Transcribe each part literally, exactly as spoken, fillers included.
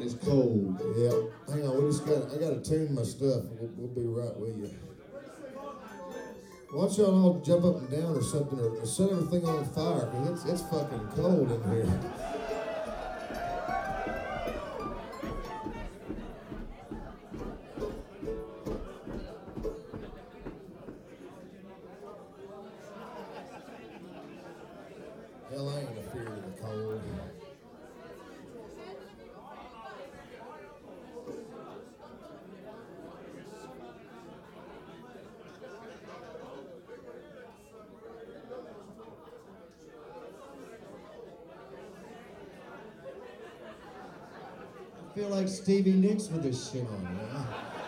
is cold. Yeah. Hang on, we just got. I got to tune my stuff. We'll, we'll be right with you. Why don't y'all all jump up and down or something, or, or set everything on fire, because it's, it's fucking cold in here. Hell, I ain't afraid of the cold. I feel like Stevie Nicks with this shit on, man.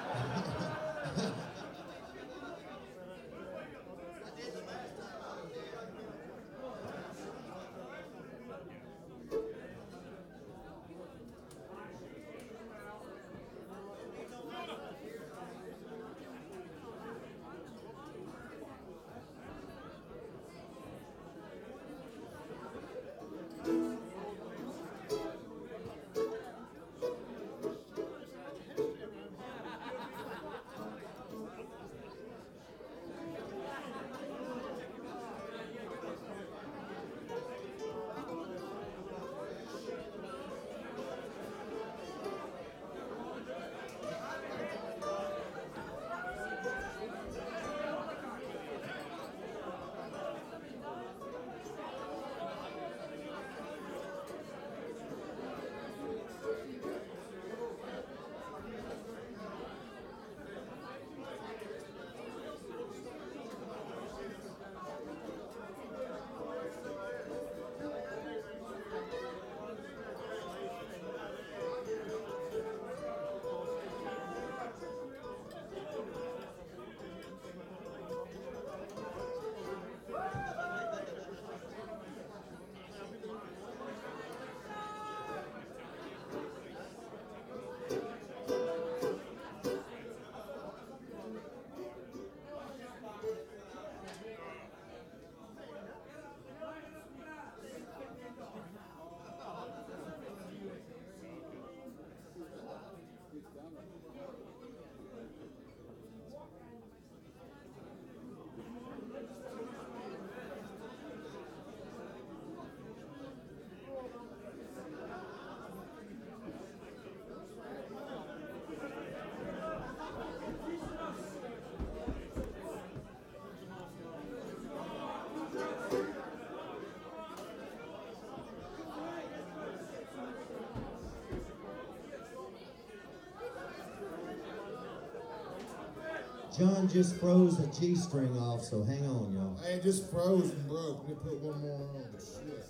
John just froze a G-string off, so hang on, y'all. I ain't just froze and broke. Let me put one more on. Shit.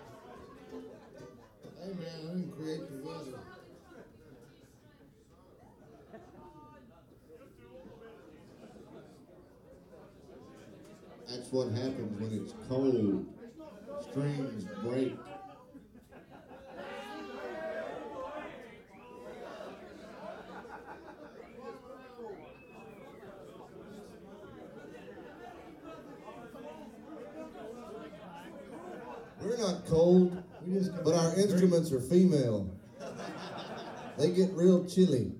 Hey, man, I didn't create the weather. That's what happens when it's cold. Strings break. We're not cold, we just but our instruments are female. They get real chilly.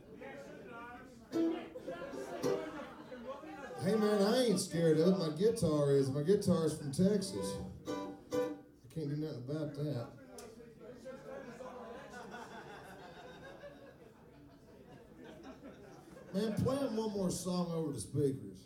Hey man, I ain't scared of it. My guitar is. My guitar is from Texas. I can't do nothing about that. Man, play them one more song over the speakers.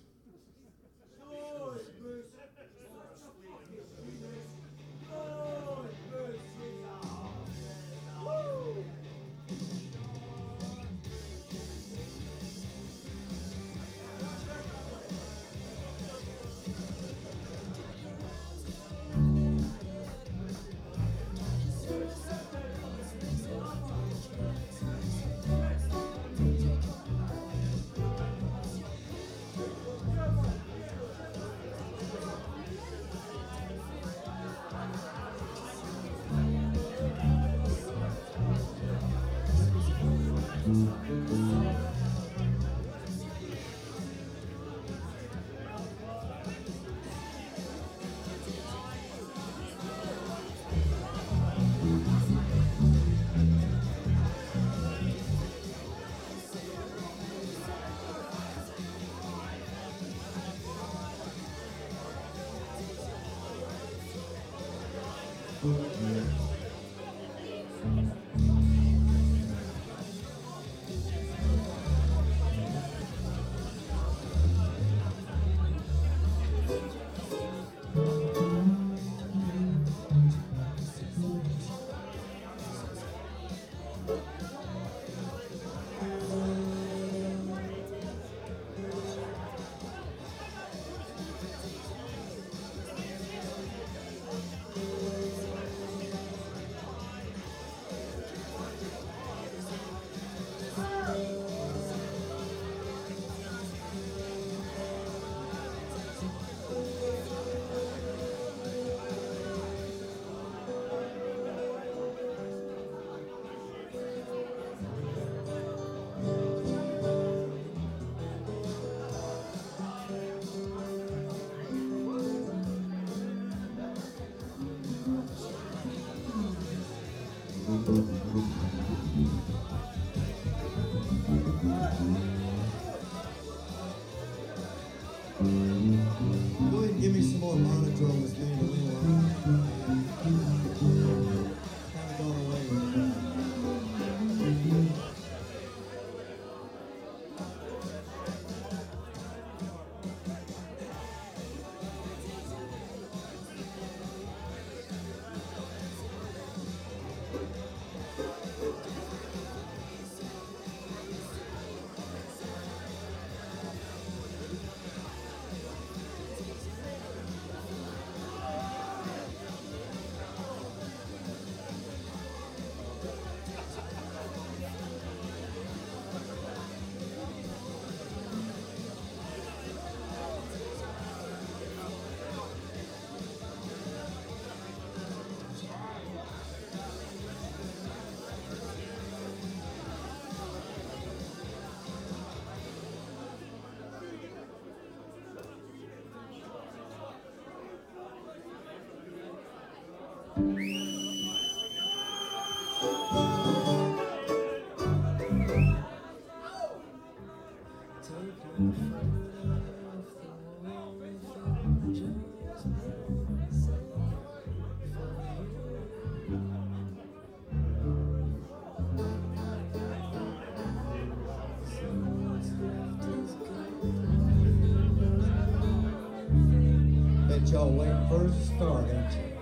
Bet y'all waiting for us to start, ain't you?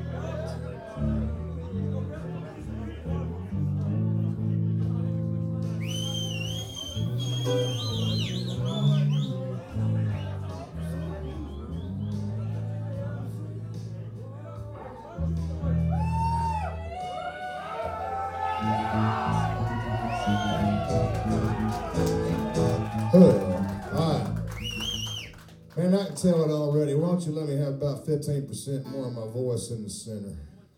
Hood. All right. Man, I can tell it already. Why don't you let me have about fifteen percent more of my voice in the center?